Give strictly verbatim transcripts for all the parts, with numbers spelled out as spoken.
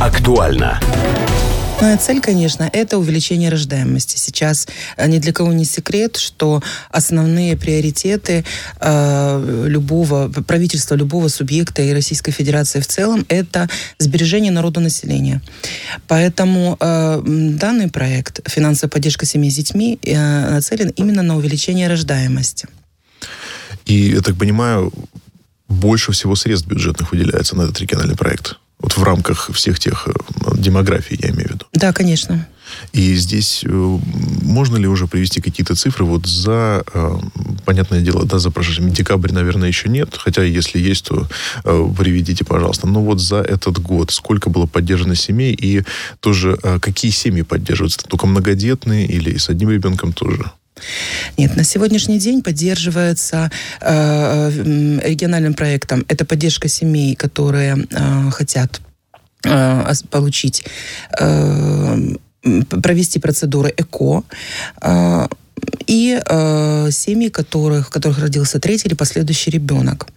Актуально. Основная цель, конечно, это увеличение рождаемости. Сейчас ни для кого не секрет, что основные приоритеты э, любого правительства, любого субъекта и Российской Федерации в целом – это сбережение народонаселения. Поэтому э, данный проект «Финансовая поддержка семей с детьми» э, нацелен именно на увеличение рождаемости. И, я так понимаю, больше всего средств бюджетных выделяется на этот региональный проект. Вот в рамках всех тех демографий, я имею в виду. Да, конечно. И здесь можно ли уже привести какие-то цифры вот за, понятное дело, да, за прошедший декабрь, наверное, еще нет, хотя если есть, то приведите, пожалуйста. Но вот за этот год сколько было поддержано семей и тоже какие семьи поддерживаются? Только многодетные или с одним ребенком тоже? Нет, на сегодняшний день поддерживается э, региональным проектом. Это поддержка семей, которые э, хотят э, получить, э, провести процедуры ЭКО. Э, и э, семьи, которых, в которых родился третий или последующий ребенок.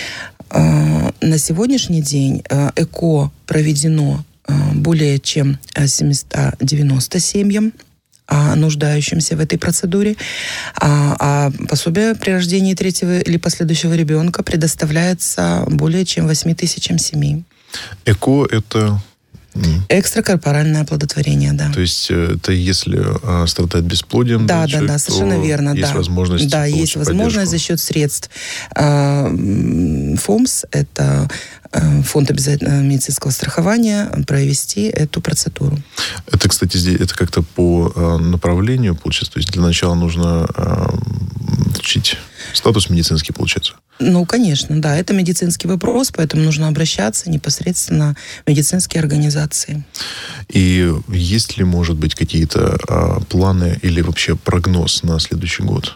Э, на сегодняшний день э, ЭКО проведено э, более чем семьсот девяносто семьям, нуждающимся в этой процедуре, а, а пособие при рождении третьего или последующего ребенка предоставляется более чем восемь тысячам семей. ЭКО – это... Экстракорпоральное оплодотворение, да. То есть это если а, страдает бесплодием, да, да, да, человек, да, совершенно верно, есть да. возможность да, есть возможность поддержку. За счет средств э, ФОМС, это э, фонд обязательного медицинского страхования, провести эту процедуру. Это, кстати, здесь это как-то по э, направлению получается. То есть для начала нужно э, учить статус медицинский, получается. Ну, конечно, да, это медицинский вопрос, поэтому нужно обращаться непосредственно в медицинские организации. И есть ли, может быть, какие-то а, планы или вообще прогноз на следующий год?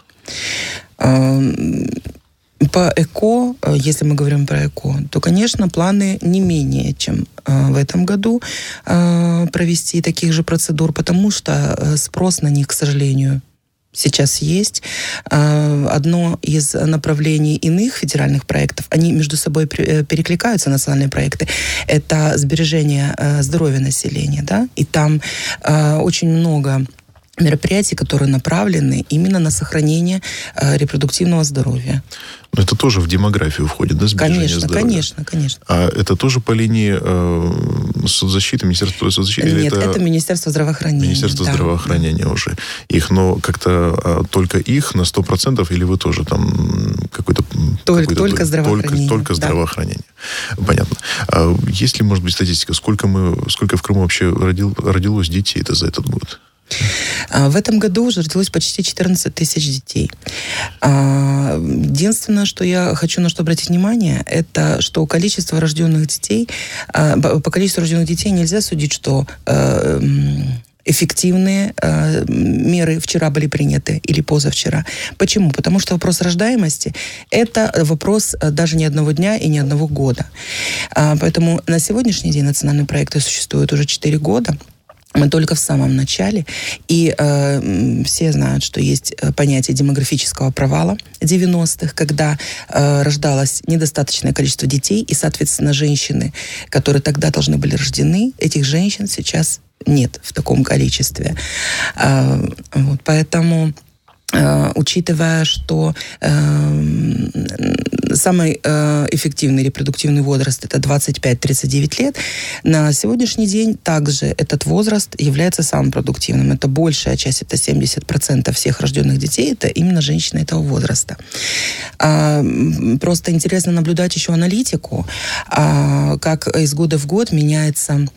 По ЭКО, если мы говорим про ЭКО, то, конечно, планы не менее, чем в этом году провести таких же процедур, потому что спрос на них, к сожалению, сейчас есть. Одно из направлений иных федеральных проектов, они между собой перекликаются, национальные проекты, это сбережение здоровья населения, да, и там очень много мероприятий, которые направлены именно на сохранение э, репродуктивного здоровья. Но это тоже в демографию входит, да, сбережение конечно, здоровья? Конечно, конечно. А это тоже по линии э, соцзащиты, Министерства соцзащиты? Нет, это, это Министерство здравоохранения. Министерство да. здравоохранения уже. Их, но как-то а, только их на сто процентов, или вы тоже там какой-то... Только, только здравоохранение. Только, только да. здравоохранение. Понятно. А есть ли, может быть, статистика, сколько, мы, сколько в Крыму вообще родил, родилось детей-то за этот год? В этом году уже родилось почти четырнадцать тысяч детей. Единственное, что я хочу на что обратить внимание, это что количество рожденных детей, по количеству рожденных детей нельзя судить, что эффективные э, меры вчера были приняты или позавчера. Почему? Потому что вопрос рождаемости – это вопрос даже не одного дня и не одного года. А, поэтому на сегодняшний день национальные проекты существуют уже четыре года. Мы только в самом начале, и э, все знают, что есть понятие демографического провала девяностых, когда э, рождалось недостаточное количество детей, и, соответственно, женщины, которые тогда должны были рождены, этих женщин сейчас нет в таком количестве. Э, вот, поэтому... Учитывая, что э, самый э, эффективный репродуктивный возраст это двадцать пять - тридцать девять лет, на сегодняшний день также этот возраст является самым продуктивным. Это большая часть, это семьдесят процентов всех рожденных детей, это именно женщины этого возраста. А, просто интересно наблюдать еще аналитику, а, как из года в год меняется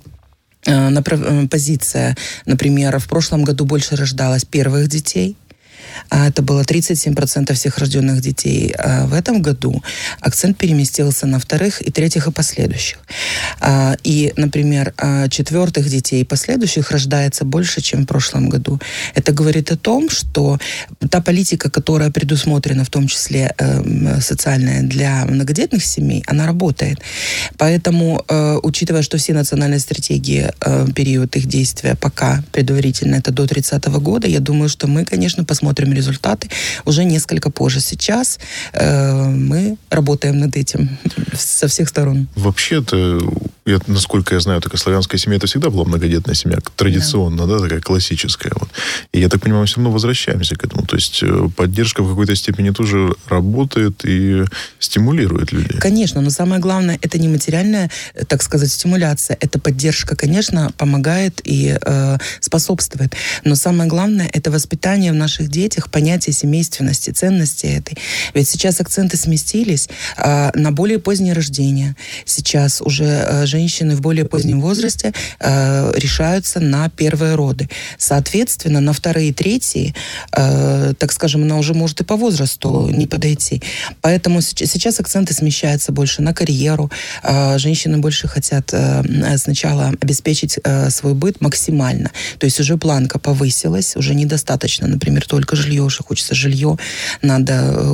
позиция. Например, в прошлом году больше рождалось первых детей. Это было тридцать семь процентов всех рожденных детей. А в этом году акцент переместился на вторых и третьих и последующих. И, например, четвертых детей и последующих рождается больше, чем в прошлом году. Это говорит о том, что та политика, которая предусмотрена, в том числе социальная, для многодетных семей, она работает. Поэтому, учитывая, что все национальные стратегии, период их действия пока предварительно это до тридцатого года, я думаю, что мы, конечно, посмотрим результаты уже несколько позже. Сейчас э, мы работаем над этим со всех сторон. Вообще-то я, насколько я знаю, такая славянская семья, это всегда была многодетная семья, традиционно, да, да такая классическая. Вот. И я так понимаю, мы все равно возвращаемся к этому. То есть поддержка в какой-то степени тоже работает и стимулирует людей. Конечно, но самое главное, это не материальная, так сказать, стимуляция. Это поддержка, конечно, помогает и э, способствует. Но самое главное, это воспитание в наших детях понятия семейственности, ценности этой. Ведь сейчас акценты сместились э, на более позднее рождение. Сейчас уже э, женщины в более позднем возрасте э, решаются на первые роды. Соответственно, на вторые и третьи, э, так скажем, она уже может и по возрасту не подойти. Поэтому сейчас акценты смещаются больше на карьеру. Э, женщины больше хотят э, сначала обеспечить э, свой быт максимально. То есть уже планка повысилась, уже недостаточно, например, только жилье, уже хочется жилье, надо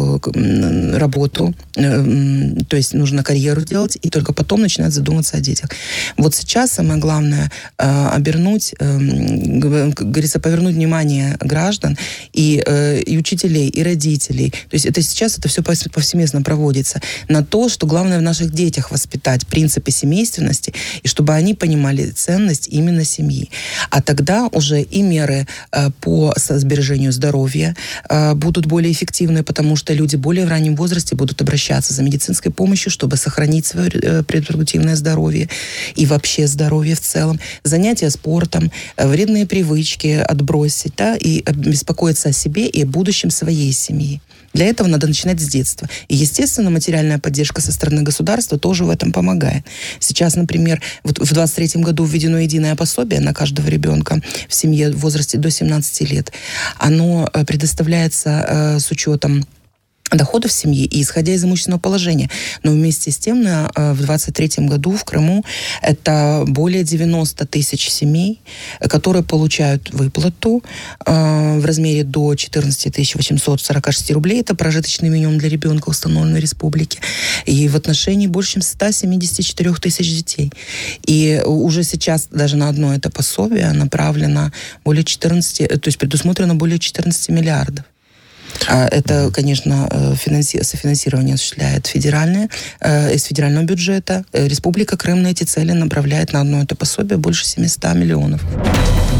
э, работу, э, то есть нужно карьеру делать, и только потом начинать задуматься о детях. Вот сейчас самое главное э, обернуть, э, как говорится, повернуть внимание граждан и, э, и учителей, и родителей. То есть это сейчас это все повсеместно проводится на то, что главное в наших детях воспитать принципы семейственности, и чтобы они понимали ценность именно семьи. А тогда уже и меры э, по сбережению здоровья э, будут более эффективны, потому что люди более в раннем возрасте будут обращаться за медицинской помощью, чтобы сохранить свое э, репродуктивное здоровье и вообще здоровье в целом. Занятия спортом, э, вредные привычки отбросить, да, и беспокоиться о себе и о будущем своей семьи. Для этого надо начинать с детства. И, естественно, материальная поддержка со стороны государства тоже в этом помогает. Сейчас, например, вот в двадцать третьем году введено единое пособие на каждого ребенка в семье в возрасте до семнадцати лет. Оно предоставляется э, с учетом доходов семьи и исходя из имущественного положения. Но вместе с тем на, в двадцать третьем году в Крыму это более девяносто тысяч семей, которые получают выплату э, в размере до четырнадцать тысяч восемьсот сорок шесть рублей. Это прожиточный минимум для ребенка, установленный в республике. И в отношении больше чем сто семьдесят четыре тысяч детей. И уже сейчас даже на одно это пособие направлено более четырнадцати, то есть предусмотрено более четырнадцати миллиардов. Это, конечно, финанси... софинансирование осуществляет федеральное, из федерального бюджета. Республика Крым на эти цели направляет на одно это пособие больше семисот миллионов.